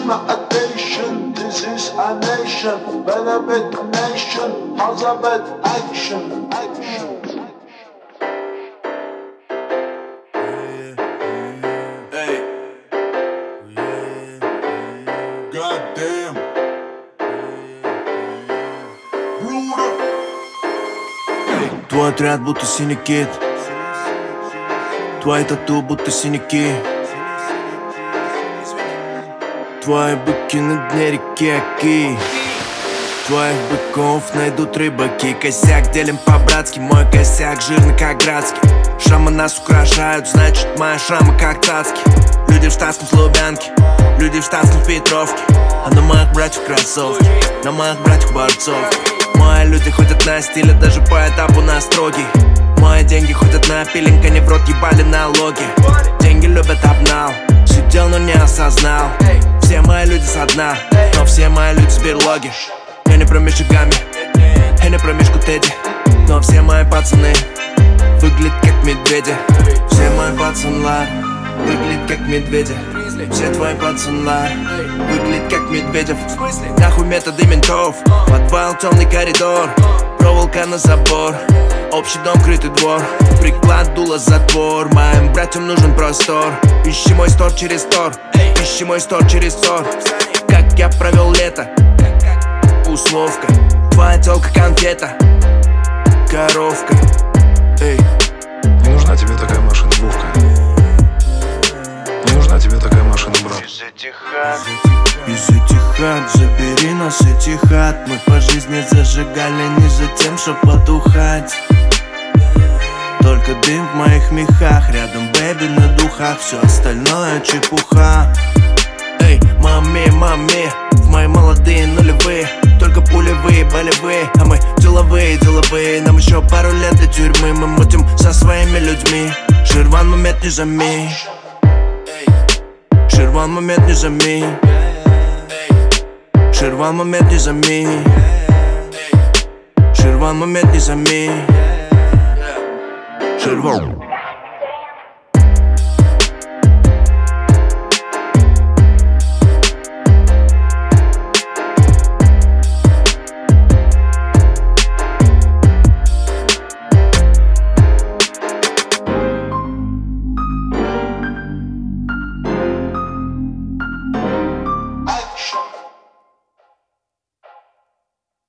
my attention. This is a nation, benefit nation, Hazabet action, action. Goddamn. Твой отряд будто синий кит, твои тату будто синяки, твои быки на дне реки Оки. Твоих быков найдут рыбаки. Косяк делим по-братски, мой косяк жирный как градский. Шрамы нас украшают, значит мои шрамы как цацки. Люди в штатском с Лубянке, люди в штатском в Петровке, а на моих братьев кроссовки, на моих братьев борцов. Мои люди ходят на стиле, даже по этапу на строгий. Мои деньги ходят на пилинг, они в рот ебали налоги. Деньги любят обнал, сидел, но не осознал. Все мои люди со дна, но все мои люди с берлоги. Я не промеж шагами, я не промежку Тедди, но все мои пацаны выглядят как медведи. Все мои пацаны выглядят как медведи. Все твои пацаны выглядят как медведев. Нахуй методы ментов, подвал, темный коридор, проволока на забор, общий дом, крытый двор, приклад, дуло, затвор. Моим братьям нужен простор. Ищи мой стор через стор, ищи мой стор через стор. Как я провел лето, условка, твоя тёлка конфета, коровка. Эй. Не нужна тебе такая машина, бухка. Не нужна тебе такая машина, брат. Из этих хат, забери нас этих хат. Мы по жизни зажигали не за тем, чтоб потухать. Только дым в моих мехах, рядом бэби на духах, все остальное чепуха. Эй, маме, маме, в мои молодые нулевые, только пулевые, болевые, а мы деловые, деловые. Нам еще пару лет до тюрьмы, мы мутим со своими людьми. Ширван, момент не жми, Ширван, момент не жми, Ширван, момент не жми, Ширван, момент не жми, Ширван.